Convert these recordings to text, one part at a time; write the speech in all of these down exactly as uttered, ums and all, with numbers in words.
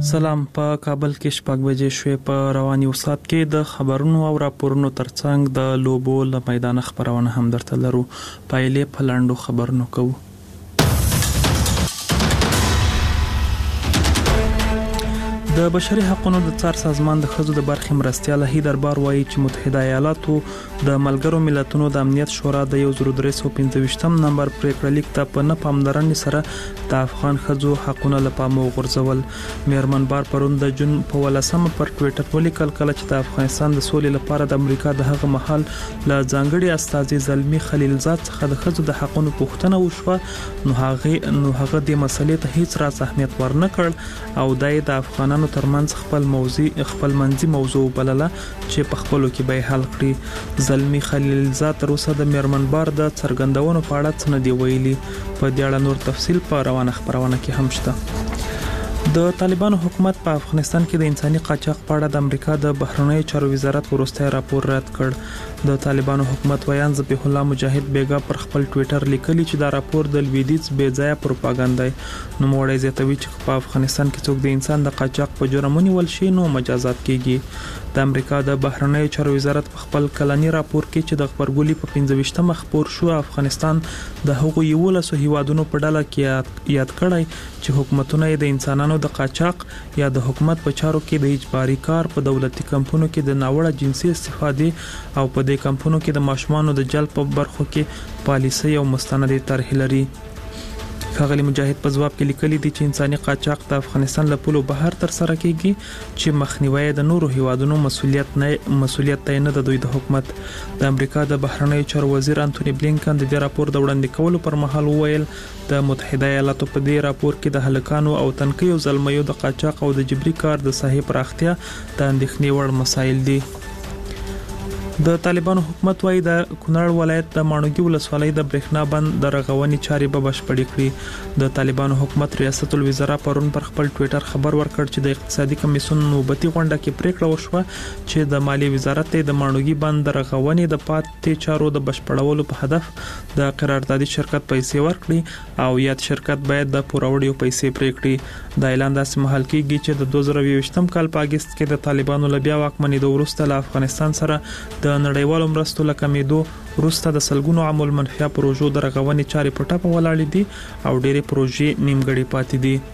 سلام. په کابل کې شپږ بجې شوې. په رواني وسات کې د خبرونو او راپورونو ترڅنګ د لوبو له میدان خبرونه هم درته لرو. پایلې په لاندو خبرونو کوو. د بشري حقوقو د څار سازمان د ښځو د برخې مرستیال هی دربار وایي چې متحده ایالاتو د ملګرو ملتونو د امنیت شورا د یو زر درې سوه پنځه ویشتم نمبر پریکړه لیک ته په نه پاملرنې سره د افغان ښځو حقوقونه له پامه وغورځول. میرمن بار پرون د جون په ولسمه پر ټوئیټر ولیکل کله چې د افغانستان د سولې لپاره د امریکا د هغه محل له ځانګړي استازي زلمی خلیلزاد څخه د ښځو د حقوقو پوښتنه وشوه، نو هغه نو هغه د مسلې ته هیڅ راز اهمیت ورنکړ او د افغانانو ترمنځ خپل موضوع خپل منځي موضوع بلله چې په خپلو کې به حل کړي. زلمی خلیلزاد تر اوسه د میرمن بار د څرګندونو په اړه څه نه دی ویلي. په دې اړه نور تفصیل په روانه خبرونه کې هم شته. د طالبانو حکومت په افغانستان کې د انساني قاچاق په اړه د امریکا د بهرنیو چارو وزارت وروستی راپور رد کړ. د طالبانو حکومت ویان ذبیح الله مجاهد بیګا پر خپل ټوئیټر لیکلی چې دا راپور د لویدیځ بې ځایه پروپاګاندا دی. نو موړی زیاتوي چې په افغانستان کې څوک د انسان د قاچاق په جرم ونیول شي نو مجازات کیږي. د امریکا د بهرنیو چارو وزارت په خپل کلنی راپور کې چې د خبرګولي په پنځه ویشتمه خبر شو افغانستان د هغو یولسو هیوادونو په ډله کې یاد کړی چې حکومتونه د انسانانو د قاچاق یا د حکومت په چارو کې د اجباري کار په دولتي کمپونو کې د ناوړه جنسي استفادې او په دې کمپونو کې د ماشومانو د جلب په برخو کې پالیسي او مستندې طرحې لري. ښاغلي مجاهد په ځواب کې لیکلي دي چې انساني قاچاق د افغانستان له پولو بهر تر سره کیږي چې مخنیوي د نورو هیوادونو مسولیت نه مسولیت ته نه د دوی د حکومت. د امریکا د بهرنیو چارو وزیر انټونی بلینکن د دې راپور د وړاندې کولو پر مهال وویل د متحده ایالاتو په دې راپور کې د هلکانو او تنکیو زلمیو د قاچاق او د جبري کار د صحیح پراختیا د اندېښنې وړ مسایل دي. د طالبانو حکومت وايي د کونړ ولایت د ماڼوګي ولسوالۍ د برېښنا بند د رغونې چارې به بشپړې کړي. د طالبانو حکومت ریاست الوزرا پرون پر خپل ټوئیټر خبر ورکړ چې د اقتصادي کمیسیون نوبتي غونډه کې پریکړه وشوه چې د مالی وزارت د ماڼوګي بند د رغونې د پاتې چارو د بشپړولو په هدف د قراردادي شرکت پیسې ورکړي او یاد شرکت باید د پوروړیو پیسې پریکړي. د اعلان داسې محل کېږي چې د دوه زره یوویشتم کال په اگست کې د طالبانو لبیا واکمنۍ د وروسته له افغانستان سره د نړیوالو مرستو له کمیدو وروسته د سلګونو عامل منفیه پروژو د رغونې چارې په ټاپه ولاړې دي او ډېرې پروژې نیمګړې پاتې دي.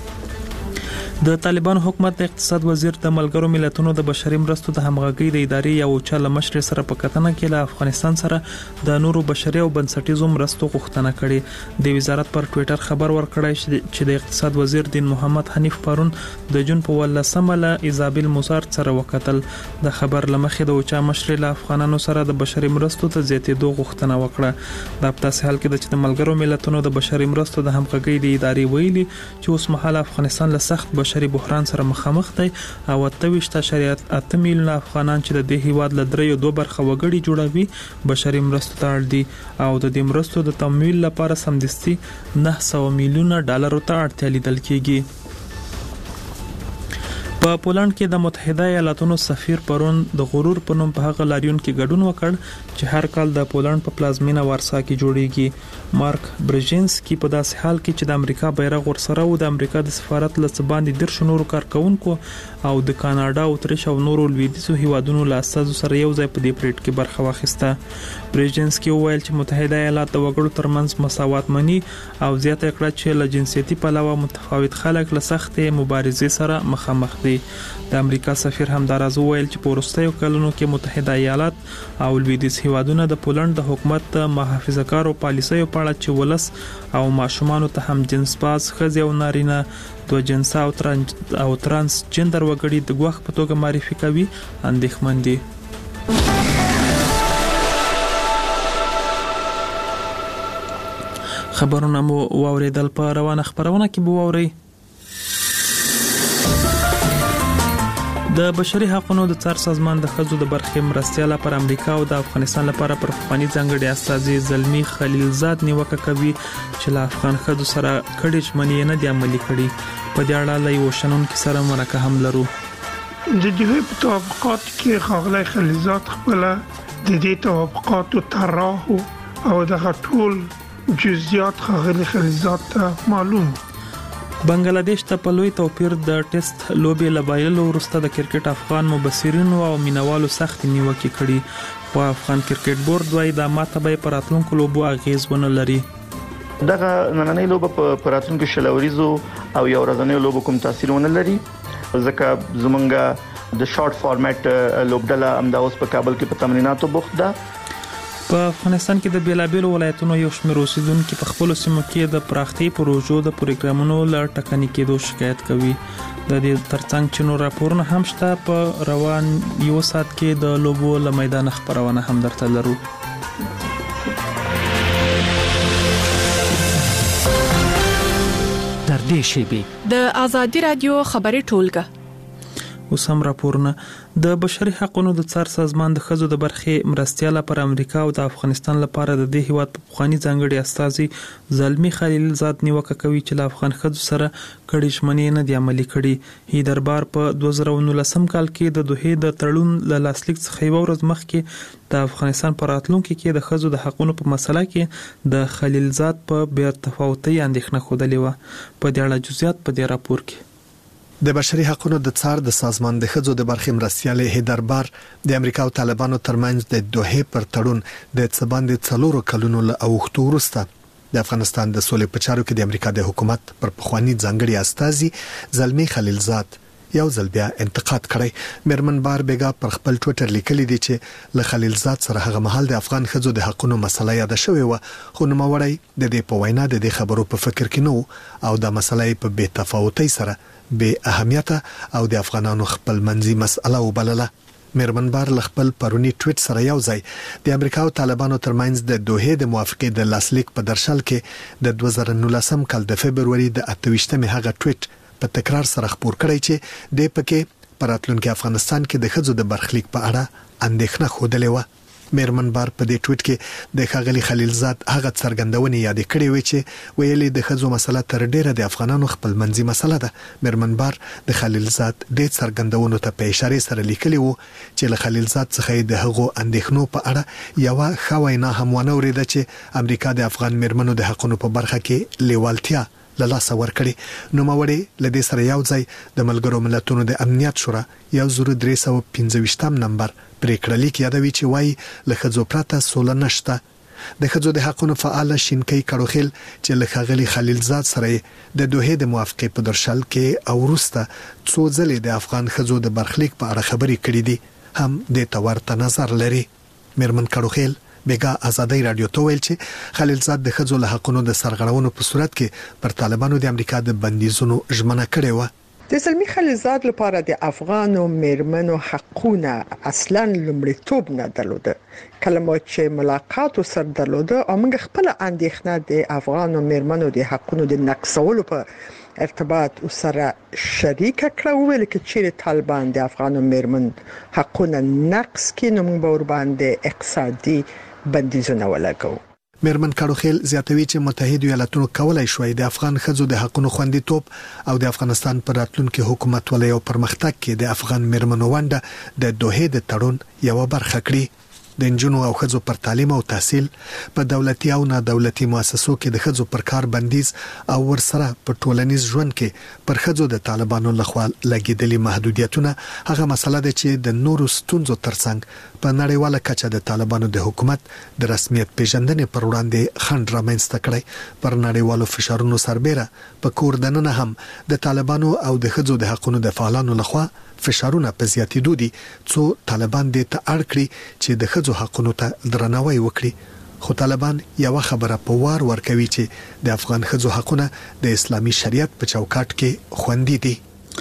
د طالبانو حکومت د اقتصاد وزیر د ملګرو ملتونو د بشري مرستو د همغږي د ادارې یو چل مشر سره په کتنه کې له افغانستان سره د نورو بشري او بنسټیزو مرستو غوښتنه کړې. د وزارت پر ټوئیټر خبر ورکړی چې د اقتصاد وزیر دین محمد حنیف پرون د جون په ولسمه له ایزابل موزارت سره وکتل. د خبر لمخې د اوچا مشر له افغانانو سره د بشري مرستو ته زیاتېدو غوښتنه وکړه. دا په تاسو حال کې د چې د ملګرو ملتونو د بشري مرستو د همغږي د ادارې ویلي چې اوس مهال افغانستان له سخت بشري بحران سره مخامخ دی او اتويشت شریعت اته میلیون افغانان چې د دې هیواد له دریو دوه برخه وګړي جوړوي بشري مرستو ته اړ دي او د دې مرستو د تمویل لپاره سمدستي نه سوه میلیونه ډالر ته اړتیا لیدل کیږي. په پولند کې د متحده ایالاتونو سفیر پرون د غرور په نوم په هغه لاریون کې ګډون وکړ چې هر کال د پولند په پلازمینه وارسا کې جوړیږي. مارک برژینسکی په داسې حال کې چې د امریکا بیرغ ورسره و د امریکا د سفارت له څباندې ډیر شنو کارکونکو او د کاناډا او اتریش او نورو لویدیځو هیوادونو له اساسو سره یو ځای په دې پریډ کې برخه واخیسته. برژینسکی وویل چې متحده ایالات د وګړو ترمنځ مساوات مني او زیاته کړه چې له جنسيتي پلوه متفاوت خلک له سختې مبارزې سره مخامخ دي. د امریکا سفیر همداراز وویل چې په وروستیو کلونو کې متحده ایالات او لویدیځ هیوادونه د پولند د حکومت د محافظه‌کارو پالیسیو په اړه چې ولس او ماشومانو ته هم جنس باز ښځې او نارینه دوه جنسه او ترانس او ترانس جندر وګړي د ګواښ په توګه معرفي کوي اندېښمن دي. خبرونه مو واوریدل. په روانه خبرونه کې به واورئ د بشري حقوقو د څار سازمان د ښځو د برخې مرستیال پر امریکا او د افغانستان لپاره پر افغاني ځانګړي استازي زلمی خلیلزاد نیوکه کوي چې له افغان ښځو سره کډې ژمنې نه دي عملي کړي. په دې اړه له یو شنونکي سره مرکه هم لرو. د دې په توافقات کې خاغلی خلیلزاد خپل د دې توافقاتو طرح او د ټول جزئیات خاغلی خلیلزاد ته معلوم. بنگلاديش ته په لوی توپیر د ټیسټ لوبې لبایلو وروسته د کرکټ افغان مبصرینو او مینوالو سخت نیوکه کړي خو افغان کرکټ بورډ وايي دا ماته به پر راتلونکو لوبو اغیز ونه لري. دغه نننۍ لوبه په راتلونکو شلوريزو او یو ورځنیو لوبو کوم تاثیر ونه لري ځکه زمونږه د شارټ فارمیټ لوبډله امدا اوس په کابل کې په تمریناتو بوخت ده. په افغانستان کې د بیلابیلو ولایتونو یو شمېر اوسیدونکو په خپل سیمو کې د پراختي پروژو د پروګرامونو لړ ټکني کېدو شکایت کوي. د دې ترڅنګ چې نور راپورونه هم شته په روان یو سات کې د لوبو له میدان خبرونه هم درته لرو. در دې شیبي د آزادي رادیو خبري ټولګه اوس هم راپورونه د بشري حقوقو د څار سازمان د خزو د برخې مرستياله پر امریکا او د افغانستان لپاره د دې هیواد په بخوانی ځانګړي استازي زلمی خلیل زاد نیوکه کوي چې د افغان خزو سره کړي ژمنې نه دی عملي کړي. هی دربار په دوه زره نولسم کال کې د دوه د تړون له لاسلیک څخه یو ورځ مخکې د افغانستان پر راتلونکو کې د خزو د حقوقو په مسله کې د خلیل زاد په بیر تفاوتي اندېښنه خوده و. په دې اړه جزئیات په دې راپور کې د بشري حقوقو د څار د سازمان د خزو د برخې مرستياله هیدربار د امریکا او طالبانو ترمنځ د دوه پر تړون د څباند څلورو کلونو له اوختو وروسته د افغانستان د سولې په چارو کې د امریکا د حکومت پر پخوانی ځانګړي استازي زلمی خلیل زاد یو ځل بیا انتقاد کړی. مرمن بار بیگا پر خپل ټوئیټر لیکلی دی چې له خلیل زاد سره هغه مهال د افغان خزو د حقوقو مسله یاد شوې و خو نو موري د دې په وینا د دې خبرو په فکر کې نو او د مسلې په بې تفاوتۍ سره به اهمیت او د افغانانو خپل منځي مسأله وبلله. مرمن بار خپل پرونی ټویټ سره یو ځای د امریکا او طالبانو ترمنځ د دوه د موافقې د لاسلیک په درشل کې د دوه زره نولسم کال د فبرवरी د اتهشتمه هغه ټویټ په تکرار سره خبر کړی چې د پکې پراتلونکو افغانستان کې د خزو د برخلیک په اړه اندېښنه خوده و. مرمن بار په دې ټویټ کې د خاغلی خلیل زاد هغه څرګندونه یاد کړې و چې ویلي د خزو مسله تر ډیره د افغانانو خپل منځي مسله ده. مرمن بار د خلیل زاد د څرګندونو ته په اشاره سره لیکلی و چې له خلیل زاد څخه د هغو اندېښنو په اړه یو خوینه هم ونه ورېده چې امریکا د افغان مرمنو د حقوقو په برخه کې لیوالتیا لاسه ورکړي. نو موري لدې سره یو ځای د ملګرو ملتونو د امنیت شورا یو زر درې سوه پنځه نمبر پریکړه لیک یادوي چې وایي له خزو پرته سوله نشته. د خزو د حقوقو فعال شینکي کړوخیل چې له خاغلی خلیل زاد سره د دوه د موافقې په درشل کې او وروسته څو ځلې د افغان خزو د برخلیک په اړه خبرې کړې دي هم د تورته نظر لري. مرمن کړوخیل بیگا آزادی رادیو ته ویل چې خلیل زاد د خزو له حقوقو د سرغړونو په صورت کې پر طالبانو د امریکا د بندیزونو ژمنه کړې و. د زلمی خلیل زاد لپاره د افغان او میرمنو حقونه اصلا لومړیتوب نه درلوده. کلمات چې ملاقات سره درلوده او موږ خپل اندېښنه د افغان او میرمنو د حقونو د نقصولو په ارتباط سره شریک کړو ویل کې چې طالبان د افغان او میرمن حقونه نقص کړي نو موږ ور باندې اقتصادي بندیزونه ولګو. مرمن کړوخیل زیاتوي چې متحده ایالاتونو کولای شوی د افغان خزو د حقوقو خوندیتوب او د افغانستان پر راتلونکو حکومت ولې او پرمختګ کې د افغان مرمنو ونده د دوه د تړون یو برخه کړي. د انجونو او خزو پر تعلیم او تحصیل په دولتي او نه دولتي مؤسسو کې د خزو پر کار بندیز او ورسره په ټولنیز ژوند کې پر خزو د طالبانو لخوا لګیدلي محدودیتونه هغه مسله ده چې د نورو ستونزو ترڅنګ په نړیواله کچه د طالبانو د حکومت د رسمیت پیژندنې پر وړاندې خنډ رامنځته کړی. پر نړیوالو فشارونو سربېره په کور دننه هم د طالبانو او د خزو د حقوقو د فعالانو لخوا فشارونه په زیاتېدو دي څو طالبان دې ته اړ کړي چې د خزو حقوقو ته درناوی وکړي. خو طالبان یو خبره په وار ورکوي چې د افغان خزو حقوقونه د اسلامي شریعت په چوکاټ کې خوندي دي.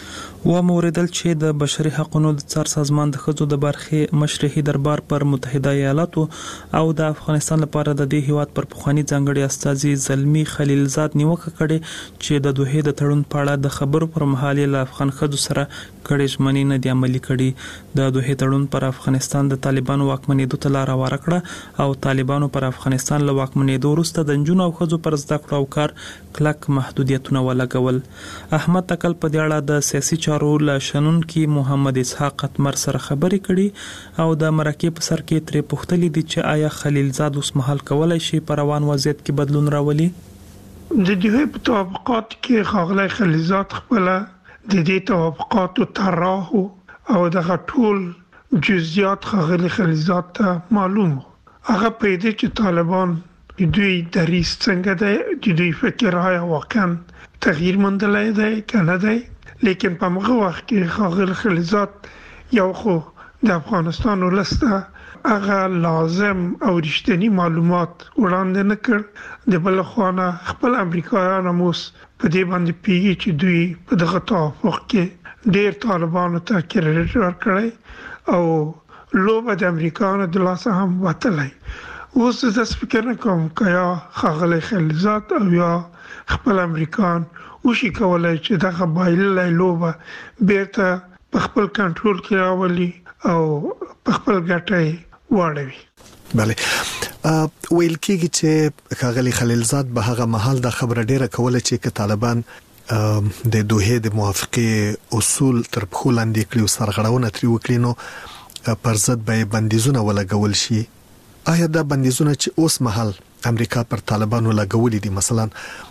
و موردل چې د بشري حقوقو د څار سازمان د خزو د برخې مشرحي دربار پر متحده ایالاتو او د افغانستان لپاره د دې هیواد پر پخوانی ځانګړي استازي زلمی خلیل زاد نیوکه کړي چې د دوه د تړون په اړه د خبرو پر مهال له افغان خزو سره کړي ژمنې نه دی عملي کړي. د دوه تړون پر افغانستان د طالبانو واکمنېدو ته لار هواره کړه او طالبانو پر افغانستان له واکمنېدو وروسته د جنونو او خزو پر زده کړو او کار کلک محدودیتونه ولګول. احمد تکل په دې اړه د سیاسي چارو له شنونکي محمد اسحاق اتمر سره خبرې کړي او د مرکې په سر کې ترې پوښتلې دي چې آیا خلیل زاد اوس مهال کولای شي په روان وضعیت کې بدلون راولي. د دې په توافقات کې ښاغلی خلیلزاد خپل د دې توافقاتو طراح او د ټول جزئیات ښاغلی خلیلزاد ته معلوم هغه پیدا چې طالبان دوی دریس څنګه دی د دوی فکر آیا واقعا تغییر مندلای دی کنه دی لیکن په هغه وخت کې ښاغلی خلیلزاد یو خو د افغانستان ولسته هغه لازم او رښتینی معلومات وړاندې نه کړ د بل خوانه خپل امریکایان هم اوس په دې باندې پیږي چې دوی په دغه توافق کې ډېر طالبانو ته کریډټ ورکړي او لوبه د امریکایانو د لاسه هم وتلی اوس زه فکر نه کوم که یا ښاغلی خلیلزاد او یا خپل امریکایان وشي کولی چې دغه بایللی لوبه بیرته په خپل کنټرول کې راولي او په خپل ګټه واړوي. بله ویل کېږي چې ښاغلی خلیلزاد به هغه مهال د خبره ډیره کوله چې که طالبان د دوحې د موافقې اصول تر پښو لاندې کړي او سرغړونه ترې وکړي نو پر ضد به بندیزونه ولګول شي. آیا دا بندیزونه چې اوس مهال امریکا پر طالبانو لګولې دي مثلا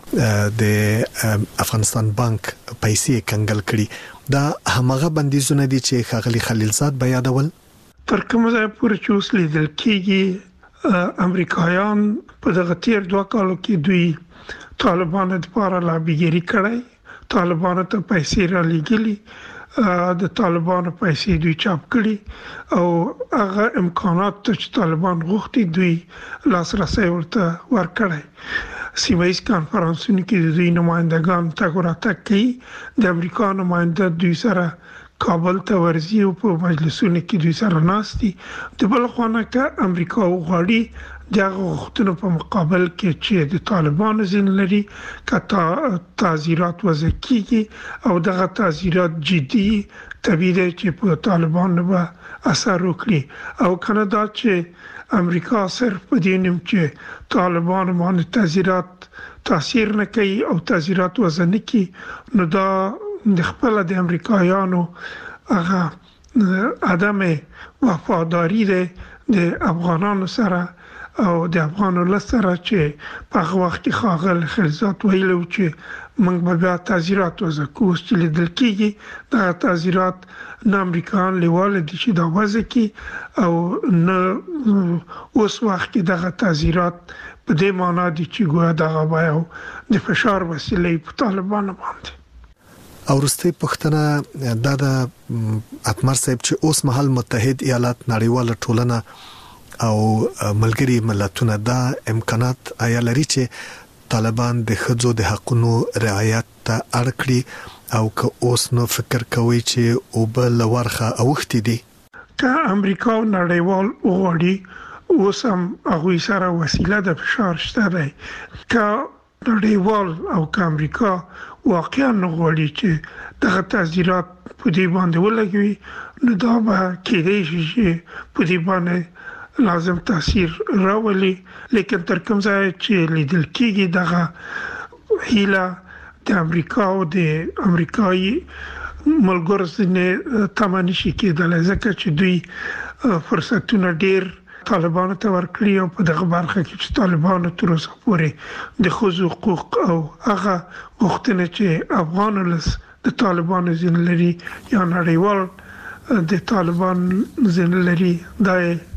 د افغانستان بانک پیسې کنګل کړي دا همغه بندیزونه دي چې ښاغلی خلیلزاد به یادول؟ تر کومه ځایه پورې چې اوس لیدل کېږي امریکایان په دغه تیر دوه کالو کې دوی طالبانو لپاره لابیګري کړی طالبانو ته پیسې را لېږلي د طالبانو پیسې دوی چاپ کړي او هغه امکانات چې طالبان غوښتي دوی لاسرسي ورته ورکړي سیمایي کانفرنسونو کې د دوی نمائندگان تګ راتګ کوي د امریکا نماینده دوی سره کابل ته ورځي او په مجلسونو کې دوی سره ناستي د بل خوانه کې امریکا وغواړي دغه غوښتنو په مقابل کې چې د طالبانو ځین لري کته تعزیرات وضع کیږي او دغه تعزیرات جدي طبيعي دي چې په طالبانو به اثر وکړي او کانادا چې امریکا صرف په دې نیم چې طالبانو باندې تعزیرات تاثیر نه کوي او تعزیرات وضع نه کوي نو دا د خپل د امریکایانو هغه عدم وفاداری ده د افغانانو سره او د افغانانو سره چې په هغه وخت کې ښاغلی خلیلزاد ویلو چې موږ به بیا تعزیرات وضع کوو چې لیدل کېږي دا تعزیرات نه امریکایان لیواله دي چې دا وضع کړي او نه اوس وخت کې دغه تعزیرات په دې معنا دي چې ګویا دغه به د فشار وسیلې په طالبانو باندې. او وروستۍ پوښتنه دا د اتمر صاحب چې اوس مهال متحد ایالات نړیواله ټولنه او ملګری ملتونه دا امکانات آیا لري چې طالبان د ښځو د حقوقو رعایت ته اړ کړي او که اوس نو فکر کوي چې او بل ورخه اوختي دي که امریکا او نړیوال وغواړي اوس هم هغه سره وسیله د فشار شته دی که نړیوال او که امریکا واقعا غواړي چې دغه تعزیرات په دې باندې ولګوي نو دا به کېدای شي چې په دې باندې لازم تاثیر راولي لیکن تر کوم ځای چې لیدل کېږي دغه هیله د امریکا او د امریکایي ملګرو نه تمانه شي کېدل ځکه چې دوی فرصتونه ډېر طالبانو ته ورکړي او په دغه برخه کې چې طالبانو تر اوسه پورې د ښځو حقوق او هغه غوښتنې چې افغان ولس د طالبانو ځین لري یا نړیوال د طالبان ځین لري دا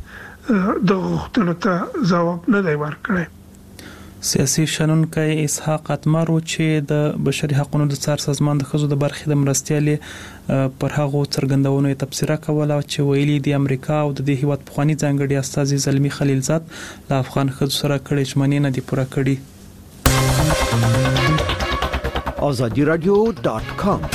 د غوښتنو ته ځواب نه دی ورکړی. سیاسي شنونکي اسحاق اتمر چې د بشري حقوقو د څار سازمان د خزو د برخې د مرستيالي پر هغه څرګندونو تبصره کوله چې ویلي د امریکا او د هیواد پخوانی ځانګړي استاذ زلمی خلیلزاد له افغان خزو سره کړي ژمنې نه دي پوره کړي. azadi radio dot com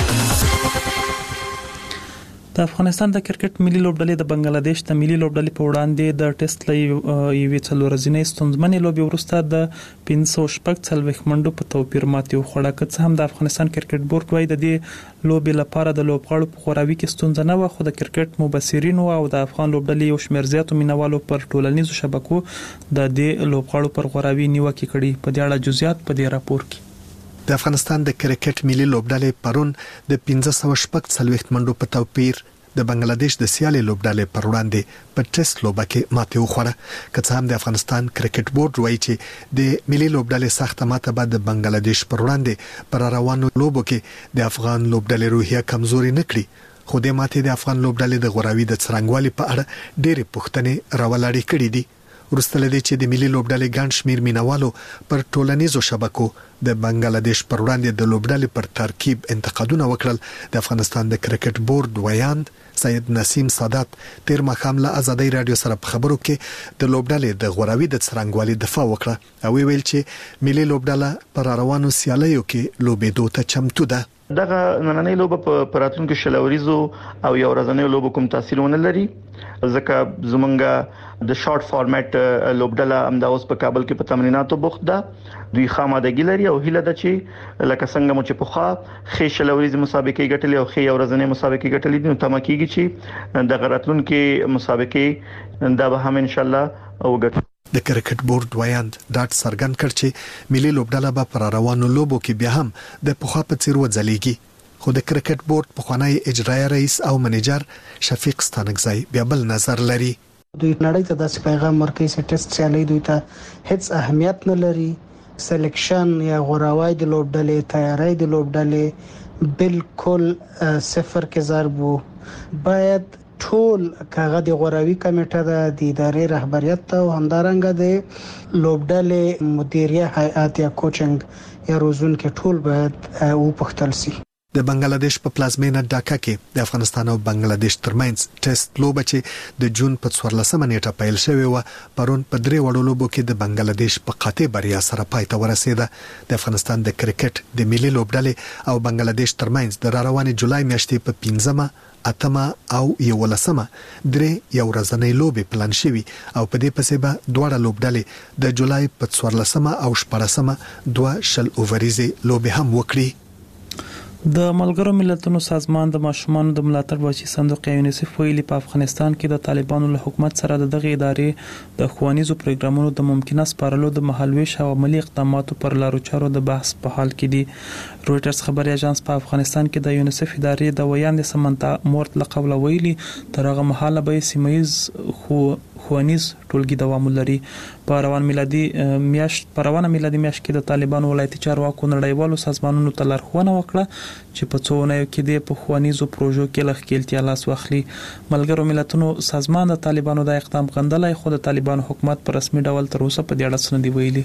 د افغانستان د کرکټ ملي لوبډلې د بنگلاديش د ملي لوبډلې په وړاندې د ټیسټ لې یوې څلورځنې ستونزمنې لوبې وروسته د پنځه شپږ څلوېښت منډو په توپیر ماتې وخوړه. که څه هم د افغانستان کرکټ بورډ وايي د دې لوبې لپاره د لوبغاړو په خوراوي کې ستونزه نه و، خو د کرکټ مبصرین او د افغان لوبډلې یو شمېر زیاتو مینوالو پر ټولنیزو شبکو د دې لوبغاړو پر خوراوي نیوکه کړې. په دې اړه جزئیات په دې راپور کې. د افغانستان د کرکټ ملي لوبډلې پرون د پنځه سوه شپږ څلوېښت منډو په توپیر د بنگلاديش د سیالي لوبډالې پر وړاندې په ټیسټ لوبه کې ماته وخوړه. که هم د افغانستان کرکټ بورډ وایي چې د ملي لوبډالې سخت ماته بعد د بنگلاديش پر وړاندې پر روانو لوبو کې د افغان لوبډالې روحیه کمزوري نکړي، خو د ماته د افغان لوبډالې د غوراوي د څرنګوالي په اړه ډېرې پوښتنې راولاړې کړې دي. وروسته لدې چې د ملي لوبډالې ګڼ شمیر مینوالو پر ټولنیزو شبکو د بنگلاديش پر وړاندې د لوبډالې پر ترکیب انتقادونه وکړل، د افغانستان د کرکټ بورډ ویاند سید نسیم سادات تیر مخام له ازادي رادیو سره په خبرو کې د لوبډالې د غوراوي د څرنګوالي دفاع وکړه او ویل چې ملي لوبډاله پر روانو سیالیو کې لوبېدو ته چمتو ده. دغه نننۍ لوبه په پراتونکو شلوریزو او یو ورځنۍ لوبو کوم تاثیر ونه لري، ځکه زمونږه د شارټ فارمټ لوبډاله امدا اوس په کابل کې په تمریناتو بوخت ده. دوی خامادګي لري او هیله ده چې لکه څنګه مو چې په خا خې شلوریزي مسابقې ګټلې او خې یو ورځنۍ مسابقې ګټلې دي، نو تمه کیږي چې د غراتلونکو مسابقې دا به هم ان شاء الله وګټي. د کرکټ بورډ ویاند ډاټ سرګن کړ چې ملي لوبډاله به پر روانو لوبو کې بیا هم د پخوا په څیر وځلېږي، خو د کرکټ بورډ پخوانی اجرایي رئیس او منیجر شفیق ستانکزی بیا بل نظر لري. دوی نړۍ ته د پیغام ورکړي چې ټیسټ سیالي دوی ته هیڅ اهمیت نه لري، سلیکشن یا غوراوی د لوبډلې تیاری د لوبډلې بالکل صفر کې ضرب وو. باید ټول کاغه د غوراوي کمیټه د ادارې رهبریت ته او همدارنګه د لوبډلې مدیریه هیئات یا کوچنګ یا روزون کې ټول باید وپختل شي. د بنگلاديش په پلازمینه ډاکا کې د افغانستان او بنگلاديش ترمنځ ټیسټ لوبه چې د جون په څوارلسمه نیټه پیل شوې و پرون په درې وړو لوبو کې د بنگلاديش په قاطع بریا سره پای ته ورسېده. د افغانستان د کرکټ د ملي لوبډلې او بنگلاديش ترمنځ د روانې جولای میاشتې په پنځمه اتمه او یولسمه درې یو ورځنۍ لوبې پلان شوي او په دې پسې به دواړه لوبډلې د جولای په څوارلسمه او شپږمه دوه شل اووريزي لوبې هم وکړي. د ملګرو ملتونو سازمان د ماشومانو د ملاتړ بچي صندوق یونیسف ویلي په افغانستان کې د طالبانو له حکومت سره د دغه ادارې د ښوونیزو پروګرامونو د ممکنه سپارلو د مهالويش او عملی اقداماتو پر لارو چارو د بحث په حال کې دي. رويټرز خبري اژانس په افغانستان کې د یونیسف ادارې د ویاند سمنتا مورت لقب ویلي تر هغه مهاله به سیمایز خو ښوونیز ټولګي دوام لري. په روان میلادي میاشت په روانه میلادي میاشت کې د طالبانو ولایتي چارواکو نړیوالو سازمانونو ته لارښوونه وکړه چې په څو ونیو کې د ښوونیزو پروژو کې لخکېلتیا لاس واخلي. ملګرو ملتونو سازمان د طالبانو د اقدام غندلای، خو د طالبانو حکومت په رسمي ډول تر اوسه په دې اړه څه نه دی ویلي.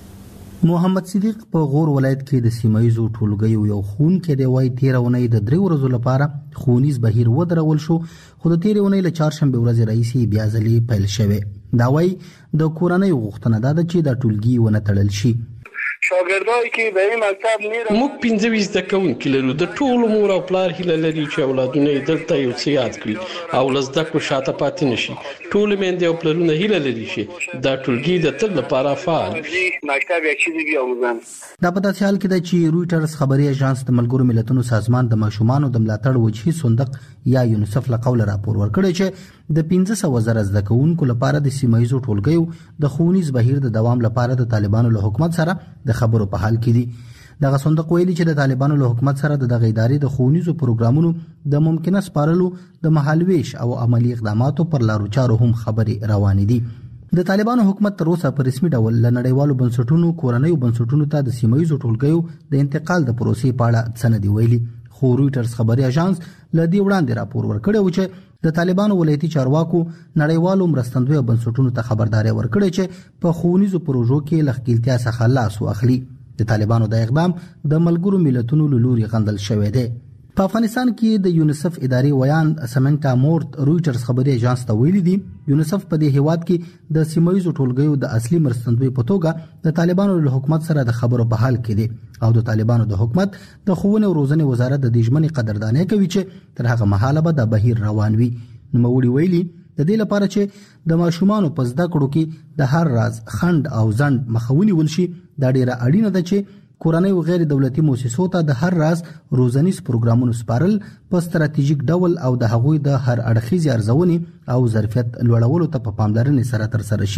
محمد صدیق په غور ولایت کې د سیمایزو ټولګیو یو خون کې دی وای تیر اونۍ د درې ورځو لپاره خونیز بهیر ودرول شو، خو د تیر اونۍ له چهارشنبه ورځې راځي بیا ځلې پیل شوه. دا وای د کورنۍ غوښتنه ده چې د ټولګي ونه تړل شي. شاګردای کې د این مکتب میره موږ پنځه ویشت کوونکي لرو. د ټولو مور او پلار هیله لري چې اولادونه یې دلته یو څه یاد کړي او لزده کو شاته پاتې نشي. ټول میندې او پلرونه هیله لري چې دا ټولګي د تل لپاره فعال شي. مکتب یې چیزي اومن دا په داسې حال کې ده چې رويټرز خبري اژانس د ملګرو ملتونو سازمان د ماشومانو د ملاتړ وجهي صندوق یا یونیسف له قوله راپور ورکړی چې د پنځه سوه زره زده کوونکو لپاره د سیمایزو ټولګیو د ښوونیز بهیر د دوام لپاره د طالبانو له حکومت سره د خبرو په حال کې دي. دغه صندوق ویلي چې د طالبانو له حکومت سره د دغه ادارې د ښوونیزو پروګرامونو د ممکنه سپارلو د مهالويش او عملی اقداماتو پر لارو چارو هم خبرې روانې دي. د طالبانو حکومت تر اوسه په رسمي ډول له نړیوالو بنسټونو کورنیو بنسټونو ته د سیمایزو ټولګیو د انتقال د پروسې په اړه څه نه دی ویلي، خو رويټرز خبري اژانس له دې وړاندې راپور ورکړی و چې د طالبانو ولایتي چارواکو نړیوالو مرستندویو بنسټونو ته خبرداري ورکړې چې په ښوونیزو پروژو کې لخکېلتیا څخه لاس واخلي. د طالبانو د اقدام د ملګرو ملتونو له لوري غندل شوی دی. په افغانستان کې د یونیسف ادارې ویان سمنټا مورت رويټرز خبري اژانس ته ویلي دي یونیسف په دې هیواد کې د سیمایزو ټولګیو د اصلي مرستندوی په توګه د طالبانو له حکومت سره د خبرو په حال کې دي او د طالبانو د حکومت د ښوونې او روزنې وزارت د دې ژمنې قدرداني کوي چې تر هغه مهاله به د بهیر روان وي. نوموړي ویلي د دې لپاره چې د ماشومانو په زده کړو کې د هر راز خند او ځند مخاوني ولشي دا ډیره اړینه ده چې کورنۍ او غیر دولتي مؤسسو ته د هر راز روزنیز پروګرامونو سپارل په ستراتیژیک ډول او د هغوی د هر اړخیزې ارزونې او ظرفیت لوړولو ته په پاملرنې سره ترسره شي.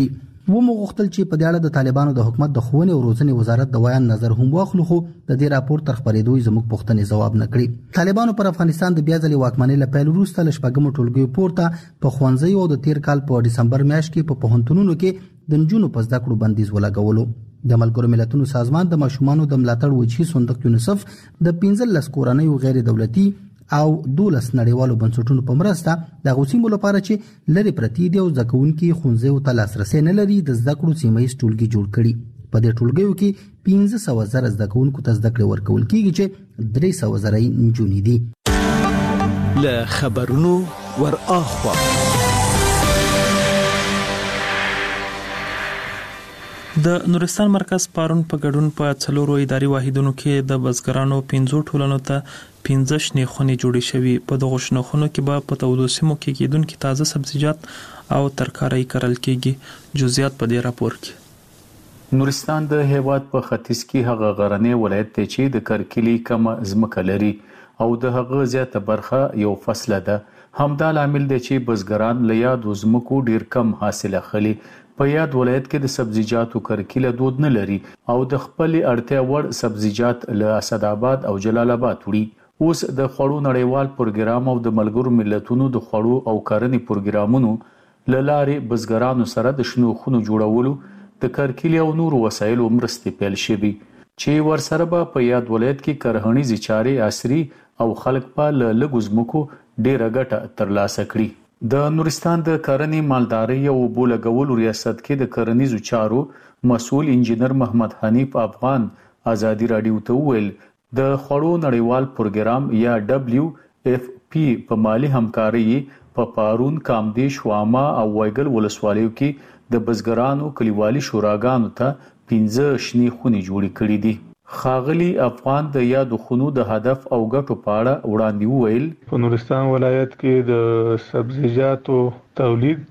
و مو غوښتل چې په دې اړه د طالبانو د حکومت د ښوونې او روزنې وزارت د ویان نظر هم واخلو، خو د دې راپور تر خبرېدو زموږ پوښتنې ځواب نه کړي. طالبانو پر افغانستان د بیا ځلې واکمنۍ له پیل وروسته له شپږمو ټولګیو پورته په ښوونځیو او د تیر کال په ډسمبر میاشت کې په پوهنتونونو کې د نجونو په زده کړو بندیز ولګولو. د ملګرو ملتونو سازمان د ماشومانو د ملاتړ وجهي صندوق یونیسف د پنځلس کورنیو غیر دولتي او دولس نړیوالو بنسټونو په مرسته د غوسیمو لپاره چې لري پرتی دی او ځکهونکي ښوونځیو ته لاسرسي نه لري د زده کړو سیمه ییز ټولګي جوړ کړي. په دې ټولګیو کې پنځه سوه زره زده کوونکو ته زده کړې ورکول کیږي چې درې سوه زره یې نجونې دي. له خبرونو ور اخوا د نورستان مرکز پارون په ګډون په څلورو اداري واحدونو کې د بزګرانو پنځو ټولنو ته پنځه شنې خونې جوړې شوي. په دغو شنو خونو کې به په تودو سیمو کې کېدونکي تازه سبزیجات او ترکاري کرل کېږي. جزئیات په دې راپور کې. نورستان د هیواد په ختیځ کې هغه غرنی ولایت دی چې د کرکلي کم ځمکه لري او د هغه زیاته برخه یو فصله ده. همدا لامل دی چې بزګران له یادو ځمکو ډیر کم حاصل اخلي. په یاد ولایت کې د سبزیجاتو کرکیله دود نه لري او د خپل اړتیا وړ سبزیجات له اسداباد او جلال آباد وړي. اوس د خوړو نړیوال پروګرام او د ملګرو ملتونو د خوړو او کرنې پروګرامونو له لارې بزګرانو سره د شنو خونو جوړولو د کرکیله او نورو وسایلو مرستې پیل شوي چې ورسره به په یاد ولایت کې کرهنیزي چارې عصري او خلک په لږو ځمکو ډیره ګټه ترلاسه کړي. د نورستان د کرنې مالدارۍ او اوبو لګولو ریاست کې د کرنیزو چارو مسؤل انجینر محمد حنیف افغان ازادي رادیو ته وویل د خوړو نړیوال پروګرام یا ډبلیو اف پی په مالی همکاري په پارون، کامدیش، واما او وایګل ولسوالیو کې د بزګرانو کلیوالي شوراګانو ته پنځه شنې خونې جوړې کړې دي. خاغلی افغان د یادو خونو د هدف او ګټو په اړه وړاندې وویل. په نورستان ولایت کې د سبزیجاتو تولید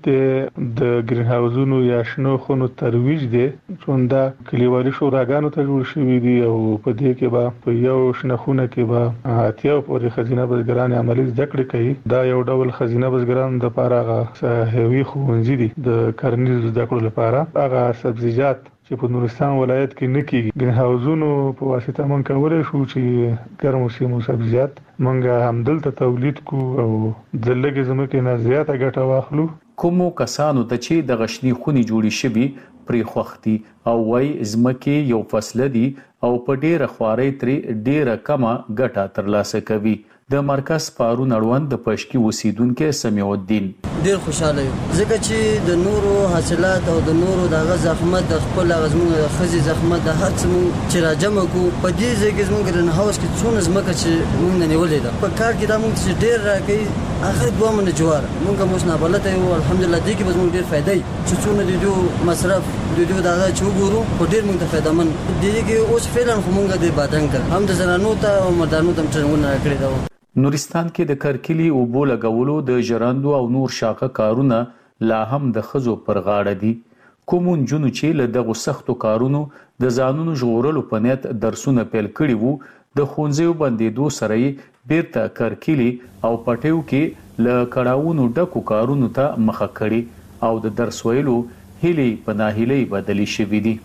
د گرین هاوزونو یا شنو خونو ترویج دی چې دا کلیوالي شوراګانو ته جوړ شوي دي او په دې کې به په یو شنه خونه کې به اتیا پورې خزینه بزګران عملی زده کړې کوي. دا یو ډول خزینه بزګران د لپاره هغه ښوونځي دي د کرنیزو زده کړو لپاره. هغه سبزیجات چې په نورستان ولایت کې نه کېږي گرین هاوزونو په واسطه مونږ کولی شو چې ګرمو سیمو سبزیجات مونږ همدلته تولید کو او د لږې ځمکې نه زیاته ګټه واخلو. کومو کسانو ته چې د غشنی خونې جوړې شوي پرې خوښ دي او وایي ځمکې یو فصله دي او په ډیره خوارۍ ترې ډیره کمه ګټه ترلاسه کوي. د مرکز پارون اړوند د پشکی اوسیدونکو سمیع الدین ډیر خوشاله یم ځکه چې د نورو حاصلات او د نورو دغه زحمت د خپل غزمونو د خزي زحمت د هر څه چې راجمع کو په دې ځای کې زموږ رن هاوس کې څونه زمکه چې موږ نه نیولې ده په کار کې دا موږ چې ډیر راکې اخر دوه منه جوار موږ موږ نه بلته یو الحمدلله دې کې به موږ ډیر فائدې چې څونه د دې مصرف د دې دغه چې وګورو په ډیر موږ ته فائدہ من دي کې اوس فعلا خو موږ د بادرنګ ته هم د زنانو ته او مردانو ته ټرنونه کړی دا. نورستان کې د کرکلی اوبو لګولو د ژرندو او نور شاقه کارونه لا هم د خزو پر غاړه دي. کومون جنو چې له دغه سختو کارونو د ځانونو ژغورلو په نیت درسونه پیل کړي وو د ښوونځیو بندېدو سره یې بیرته کرکلی او پټیو کې له کړاوونو ډکو کارونو ته مخه کړي او د درس ویلو هیلې په ناهیلۍ بدلې شوې دي.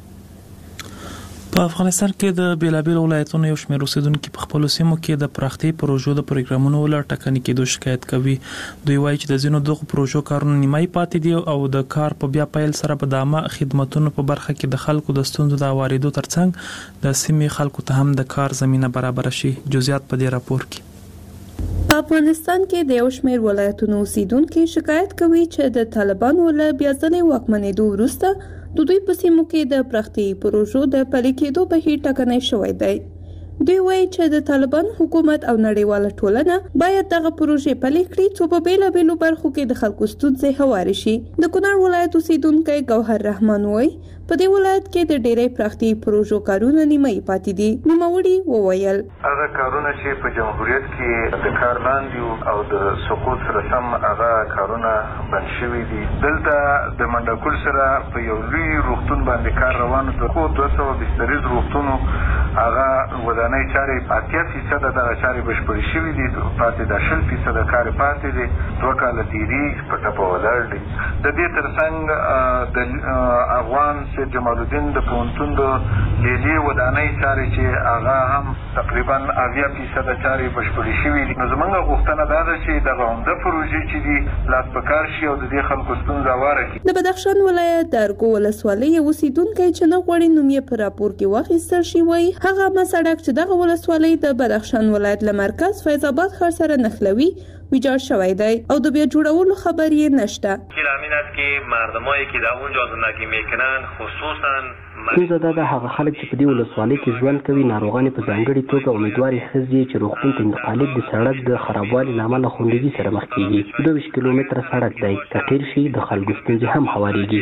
په افغانستان کې د بیلابیل ولایتونو یو شمېر اوسیدونکو په خپل سیمو کې د پراختي پروژو د پروګرامونو ولر ټکني کېدو شکایت کوي. دوی وایي چې د ځینو دغه پروژو کارونه نیمایي پاتې دي او د کار په بیا پیل سره په دامه خدماتونو په برخه کې د خلکو د ستونزو د واریدو ترڅنګ د سیمې خلکو ته هم د کار زمينه برابر شي. جزئیات په دې راپور کې. په افغانستان کې د یو شمېر ولایتونو اوسیدونکو شکایت کوي چې د طالبانو له بیا ځلې واکمنېدو وروسته د دوی په سیمو کې د پراختي پروژو د پلي کېدو بهیر ټکنی شوی دی. دوی وایي چې د طالبان حکومت او نړیواله ټولنه باید دغه پروژې پلي کړي څو په بیلابیلو برخو کې د خلکو ستونزې هوارې شي. د کونړ ولایت اوسیدونکی ګوهر رحمان وایي په دې ولایت کې د ډېرې پراختي پروژو کارونه نیمایي پاتې دي. نوموړي وویل هغه کارونه چې په جمهوریت کې د کار لاندې او د سقوط سره سم هغه کارونه بند شوي دي. دلته د منډکول سره په یو لوی روغتون باندې کار روان دی. خو دوه سوه بستریز روغتون هغه ودانۍ چارې اتیا فیصد د چارې بشپړې شوې دي، پاتې د شل فیصد کار پاتې دي، دوه کاله تیری په ټپه ولاړ دي. د دې ترڅنګ د افغان سید جمال الدین د پوهنتون د لیلې ودانۍ چارې چې هغه هم تقریبا اویا فیصد چارې بشپړې شوې دي. نو زموږ غوښتنه دا ده چې دغه عمده پروژې چې دي لاس په کار شي او د دې خلکو ستونزه واره کړي. د بدخشان ولایت د ارګو ولسوالۍ اوسیدونکي چې نه غواړي نوم یې په راپور کې واخیستل شي وایي هغه مسړک چې دغه ولسوالۍ د بدخشان ولایت له مرکز فیض آباد ښار سره نښلوي ویجاړ شوی دی او د بیا جوړولو خبر یې نشته. کلامین است که مردمایی که در اونجا زندگی میکنن خصوصا ستونزه دا د هغه خلک چې په دې ولسوالۍ کې ژوند کوي ناروغان په ځانګړي توګه امیدواري ښځې چې روغتون ته انتقالېد د سړک د خرابوالي له امله خوندګي سره مخ کېږي. دوه ویشت کیلومتره سړک دی که قیر شي د خلکو ستونزې هم هوارېږي.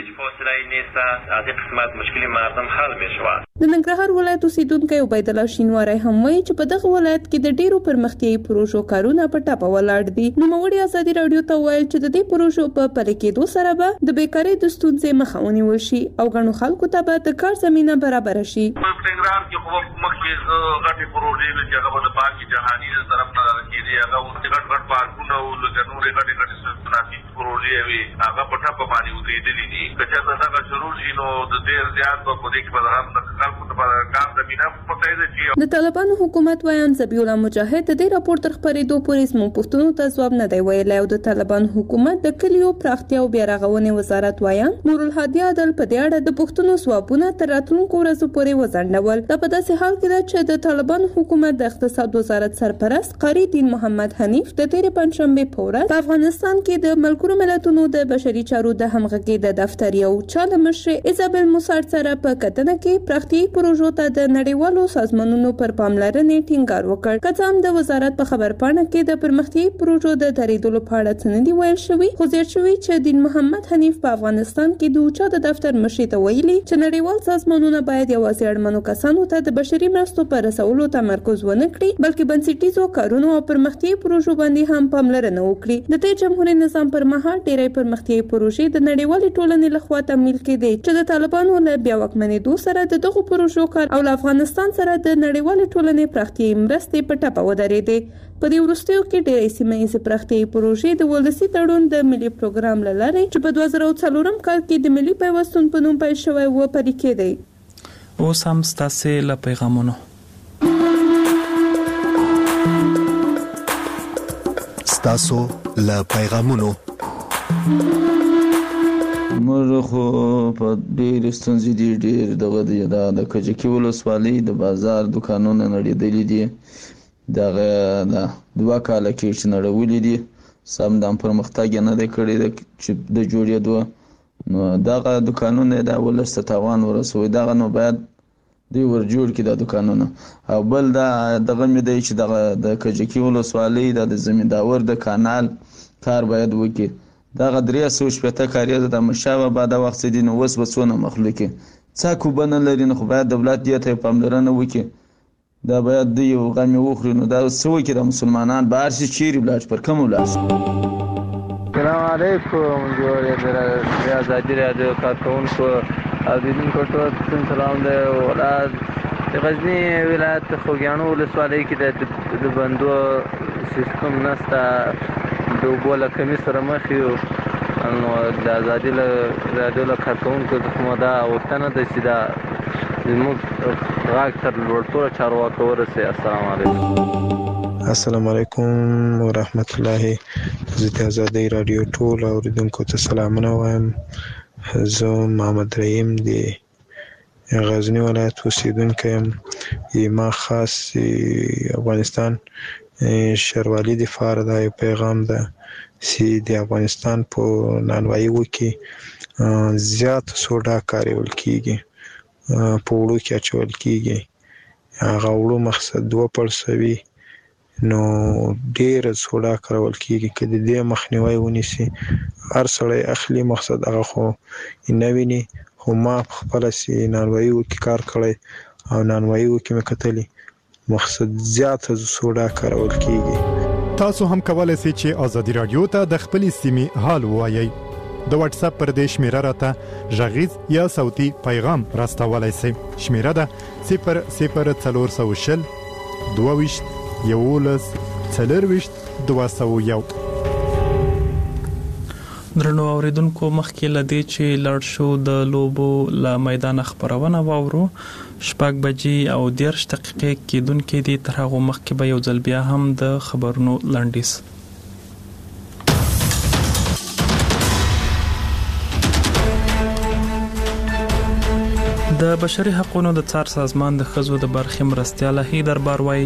د ننګرهار ولایت اوسیدونکی عبید الله شینواری هم وایي چې په دغه ولایت کې د ډیرو پرمختیایي پروژو کارونه په ټاپه ولاړ دي. نوموړي ازادي راډیو ته وویل چې د دې پروژو په پلي کېدو سره به د بیکارۍ د ستونزې مخه ونیول شي او ګڼو خلکو ته به د کار زمینه برابر شي. په ننګرهار کې خو مخکې غټې پروژې چې هغه د پاکي جهاني طرف نه راکېدي، هغه غټ غټ پارکونه او لکه نورې غټې غټې صنعتي پروژې وي، هغه په ټاپه باندې ودرېدلي دي. که چېرته دغه شروع شي نو د ډېر زیات به په دې کې به د خلکو لپاره کار زمینه پیدا شي. د طالبانو حکومت وایان ذبیح الله مجاهد د دې راپور تر خپرېدو پورې زموږ پوښتنو ته ځواب نه دی ویلی او د طالبانو حکومت د کلیو پراختیا او بیا رغونې وزارت وایان نور الهادي عدل په دې اړه د پوښتنو ځوابونه تر راتلونکو ورځو پورې وځنډول. دا په داسې حال کې ده چې د طالبانو حکومت د اقتصاد وزارت سرپرست قاری دین محمد حنیف د تېرې پنجشنبې په ورځ په افغانستان کې د ملګرو ملتونو د بشري چارو د همغږۍ د دفتر یو چا له مشرې ایزابل موسارد سره په کتنه کې پراختیایي پروژو ته د نړیوالو سازمانونو پر پاملرنې ټینګار وکړ. که څه هم د وزارت په خبرپاڼه کې د پرمختیایي پروژو د درېدلو په اړه څه نه دي ویل شوي، خو زیات شوي چې دین محمد حنیف په افغانستان کې د اوچا د دفتر مشرې ته ویلي چې نړیوال سازمانونه باید یوازې اړمنو کسانو ته د بشري مرستو په رسولو تمرکز ونه کړي بلکې بنسټیزو کارونو او پرمختیایي پروژو باندې هم پاملرنه وکړي. د تیر جمهوریت نظام پر مهال ډېری پرمختیایي پروژې د نړیوالې ټولنې لخوا تمویل کېدې چې د طالبانو له بیا واکمنېدو سره د دغو پروژو کار او له افغانستان سره د نړیوالې ټولنې پراختیایي مرستې په ټپه ودرېدې. په دې وروستیو کې ډېرې سیمه ییزې پراختیایي پروژې د ولسي تړون د ملي پروګرام له لارې چې په دوه زره څلورم کال کې د ملي پیوستون په نوم پیل شوی و پلي کېدی. اوس هم ستاسې له پیغامونو ستاسو له پیغامونو موږ خو په ډېر ستونزې دي ډېر دغه دی د کجکي ولسوالۍ د بازار دکانونه نړېدلي دي، دغه دوه کاله کې چې نړولي دي سم د پرمختګ نه دی کړی چې د جوړېدو، نو دغه دکانونه د ولس ته تاوان ورسوي، دغه نو باید دوی ور جوړ کړي د دکانونه. او بل دا دغه مې دی چې دغه د کجکي ولسوالۍ د زمینداور د کانال کار باید وکړي. دغه درې سوه شپېته کاریزه د احمدشاه بابا د وخت دي، نو اوس به څونه مخلوقي څاک اوبه نه لري، نو خو باید دولت دې ته پاملرنه وکړي. دا باید د یو غم وخوري، نو دا څه وکړي د مسلمانان بهر شي چیرې ولاړ شي پر کوم ولاړ شي. السلام علیکم جوړ د ازادي راډیو کارکونکو او دیدونکو ټول سلام دی. ولاد د غزني ولایت خوږیاڼو ولسوالۍ کې د بندو سیستم نشته، د اوبو له کمۍ سره مخ یو، نو د ازادي راډیو له کارکونکو څخه دا غوښتنه ده چې دا زموږ غږ تر لوړپوړو چارواکو ورسوي. السلام علیکم. السلام علیکم ورحمت الله. زه د ازادي راډیو ټول اوریدونکو ته سلامونه وایم. زه محمد رحیم د غزني ولایت اوسیدونکی یم. ما خاص افغانستان شروالي دفاع دا یو پیغام ده چې د افغانستان په نانواییو کې زیات سوډا کارول کیږي، په وړو کې اچول کیږي. هغه وړو مقصد دوه پړسوي، نو ډېر سوډا کارول کیږي. که د دې مخنیوی ونیسي هر سړی اخلي، مقصد هغه خو نه ویني. خو ما په خپله چې نانواییو کې کار کړی او نانواییو کې مې کتلي مقصد زیاته سوډا کارول کیږي. تاسو هم کولای شئ چې ازادي رادیو ته د خپلې سیمې حال ووایئ. د واتس اپ پر دې شمیره راته ژغیز یا صوتي پیغام راستولای شئ. شمیره ده صفر صفر څلور سوه شل دوه ویشت یولس څلرویشت دوه سوه یو. درنو اوریدونکو مخکې له دې چې لاړ شو د لوبو له میدان خبرونه واورو شپږ بجې او دېرش دقیقې کېدونکې دي. تر هغه مخکې به یو ځل بیا هم د خبرونو لنډیز. د بشري حقوقو د څار سازمان د ښځو د برخې مرستیاله هیدر بار وايي